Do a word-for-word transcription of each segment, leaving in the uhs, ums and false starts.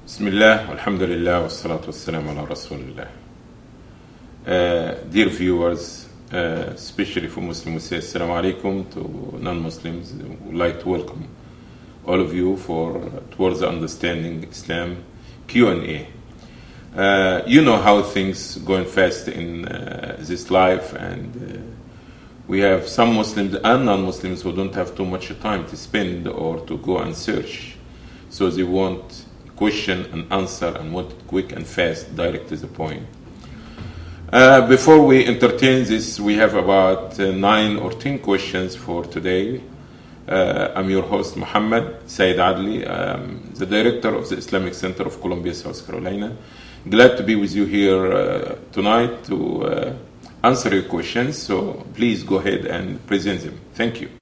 Bismillah, alhamdulillah, wassalatu wassalamu ala rasulillah. Uh, dear viewers, uh, especially for Muslims, say assalamu alaikum. To non-Muslims, we would like to welcome all of you for uh, Towards Understanding Islam Q and A. Uh, you know how things going fast in uh, this life, and uh, we have some Muslims and non-Muslims who don't have too much time to spend or to go and search. So they want question and answer and want it quick and fast, direct to the point. Uh, before we entertain this, we have about uh, nine or ten questions for today. Uh, I'm your host, Muhammad Said Adli. I'm the director of the Islamic Center of Columbia, South Carolina. Glad to be with you here uh, tonight to uh, answer your questions. So please go ahead and present them. Thank you.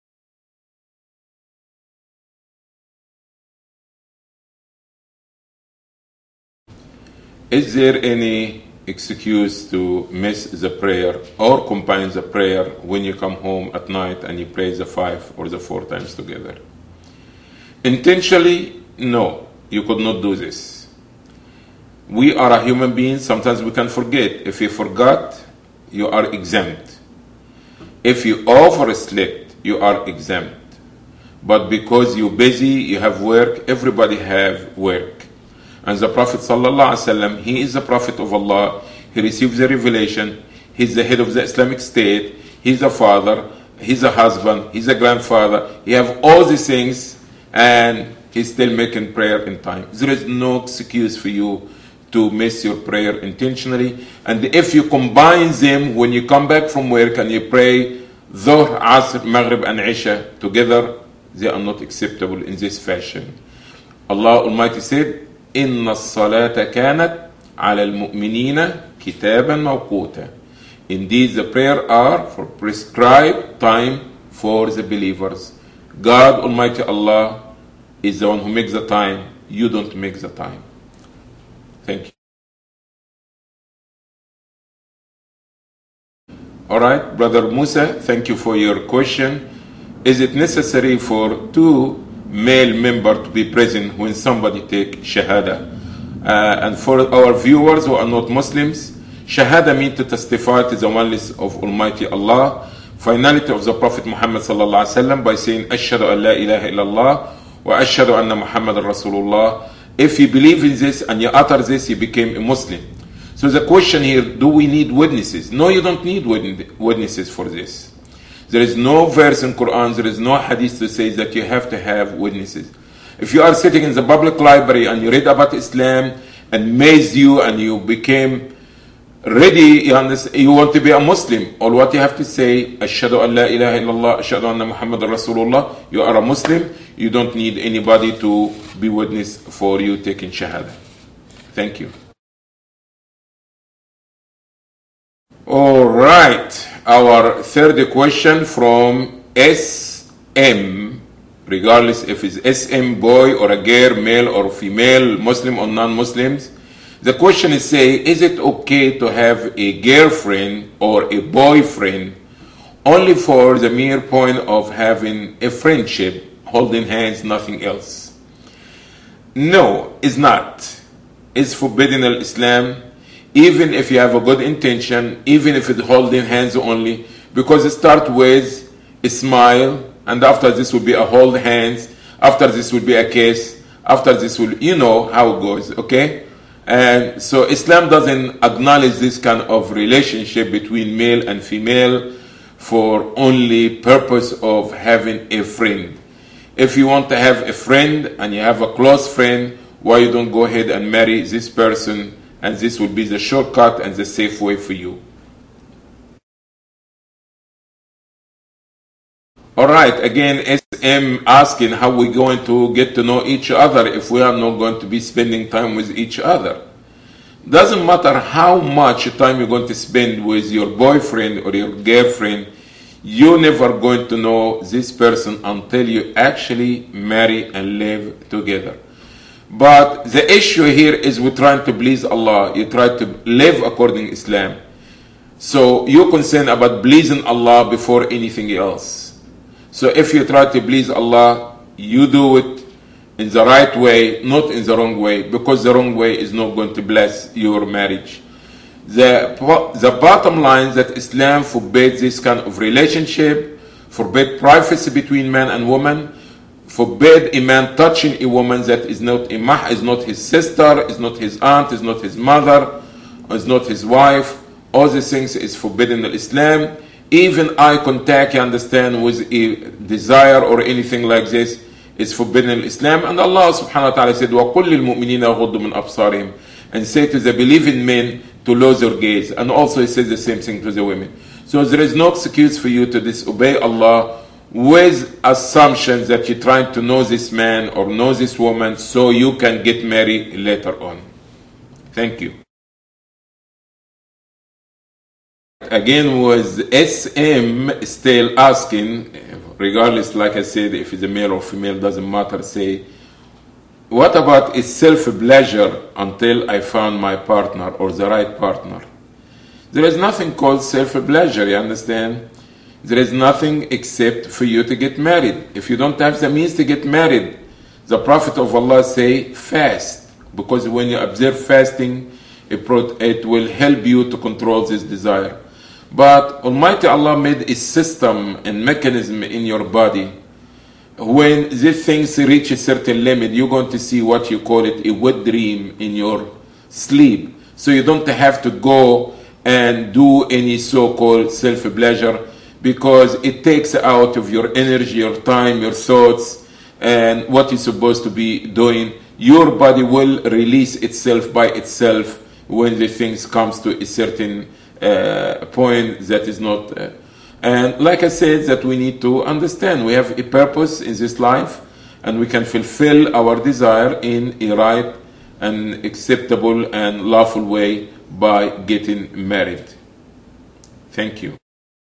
Is there any excuse to miss the prayer or combine the prayer when you come home at night and you pray the five or the four times together? Intentionally, no, you could not do this. We are a human being, sometimes we can forget. If you forgot, you are exempt. If you overslept, you are exempt. But because you're busy, you have work, everybody have work. And the Prophet sallallahu alaihi wasallam, he is the Prophet of Allah. He receives the revelation. He's the head of the Islamic State. He's a father. He's a husband. He's a grandfather. He have all these things, and he's still making prayer in time. There is no excuse for you to miss your prayer intentionally. And if you combine them when you come back from work and you pray Dhuhr, Asr, Maghrib, and Isha together, they are not acceptable in this fashion. Allah Almighty said, إن الصلاة كانت على المؤمنين كتابا موقوتا. Indeed, the prayer are for prescribed time for the believers. God Almighty Allah is the one who makes the time. You don't make the time. Thank you. All right, Brother Musa, thank you for your question. Is it necessary for two male member to be present when somebody take shahada? Uh, and for our viewers who are not Muslims, shahada means to testify to the oneness of Almighty Allah, finality of the Prophet Muhammad sallallahu alaihi wasallam by saying ashhadu an la ilaha illallah wa ashhadu anna Muhammadan Rasulullah. If you believe in this and you utter this, you became a Muslim. So the question here, do we need witnesses? No, you don't need witnesses for this. There is no verse in Quran, there is no hadith to say that you have to have witnesses. If you are sitting in the public library and you read about Islam and amazed you and you became ready, you, understand, you want to be a Muslim, all what you have to say, Ashhadu an la ilaha illallah, Ashhadu anna Muhammadan Rasulullah, you are a Muslim, you don't need anybody to be witness for you taking shahada. Thank you. All right, our third question from S M, regardless if it's S M, boy or a girl, male or female, Muslim or non-Muslims. The question is saying, is it okay to have a girlfriend or a boyfriend only for the mere point of having a friendship, holding hands, nothing else? No, it's not. It's forbidden in Islam. Even if you have a good intention, even if it's holding hands only, because it starts with a smile, and after this will be a hold hands, after this will be a kiss, after this will, you know how it goes, okay? And so Islam doesn't acknowledge this kind of relationship between male and female for only purpose of having a friend. If you want to have a friend and you have a close friend, why you don't go ahead and marry this person? And this will be the shortcut and the safe way for you. All right, again, S M asking how we're going to get to know each other if we are not going to be spending time with each other. Doesn't matter how much time you're going to spend with your boyfriend or your girlfriend, you're never going to know this person until you actually marry and live together. But the issue here is we're trying to please Allah. You try to live according to Islam. So you're concerned about pleasing Allah before anything else. So if you try to please Allah, you do it in the right way, not in the wrong way, because the wrong way is not going to bless your marriage. The, the bottom line is that Islam forbids this kind of relationship, forbid privacy between man and woman, forbid a man touching a woman that is not a mah, is not his sister, is not his aunt, is not his mother, is not his wife. All these things is forbidden in Islam. Even eye contact, you understand, with a desire or anything like this is forbidden in Islam. And Allah subhanahu wa ta'ala said, وَقُلِّ الْمُؤْمِنِينَ يَغُضُّ مِنْ أَبْصَارِهِمْ, and say to the believing men to lose their gaze. And also he says the same thing to the women. So there is no excuse for you to disobey Allah with assumptions that you're trying to know this man or know this woman so you can get married later on. Thank you. Again, with S M still asking, regardless, like I said, if it's a male or female, doesn't matter, say, what about is self-pleasure until I found my partner or the right partner? There is nothing called self-pleasure, you understand? There is nothing except for you to get married. If you don't have the means to get married, the Prophet of Allah say, fast. Because when you observe fasting, it, it will help you to control this desire. But Almighty Allah made a system and mechanism in your body. When these things reach a certain limit, you're going to see what you call it a wet dream in your sleep. So you don't have to go and do any so-called self-pleasure, because it takes out of your energy, your time, your thoughts, and what you're supposed to be doing. Your body will release itself by itself when the things comes to a certain uh, point that is not... Uh, and like I said, that we need to understand we have a purpose in this life, and we can fulfill our desire in a right and acceptable and lawful way by getting married. Thank you.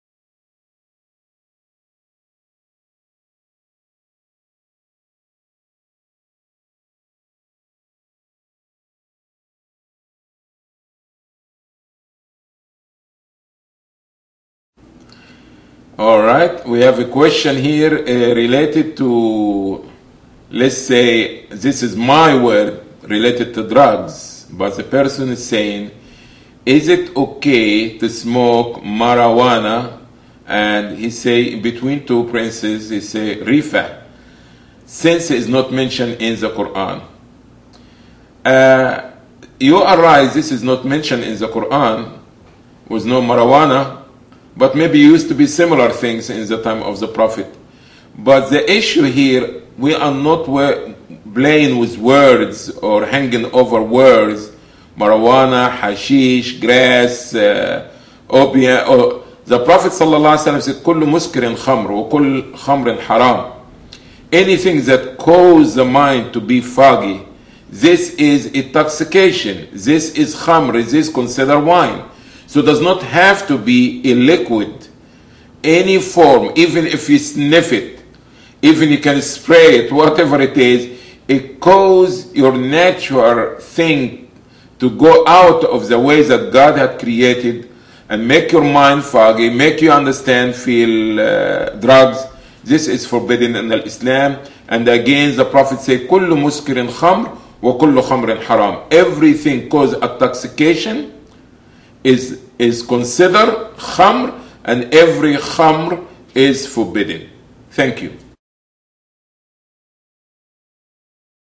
All right, we have a question here uh, related to, let's say, this is my word, related to drugs, but the person is saying, is it okay to smoke marijuana? And he say, between two princes, he say, rifa, since it is not mentioned in the Quran. Uh, you are right, this is not mentioned in the Quran, with no marijuana, but maybe used to be similar things in the time of the Prophet. But the issue here, we are not playing with words or hanging over words. Marijuana, hashish, grass, uh, opium. Or, the Prophet ﷺ said, كل مسكر خمر وكل خمر حرام. Anything that causes the mind to be foggy, this is intoxication. This is khamr. This is considered wine. So it does not have to be a liquid, any form, even if you sniff it, even you can spray it, whatever it is, it causes your natural thing to go out of the way that God had created and make your mind foggy, make you understand, feel uh, drugs. This is forbidden in Islam. And again, the Prophet said, كل مسكر خمر وكل خمر حرام. Everything causes intoxication is is considered khamr, and every khamr is forbidden. Thank you.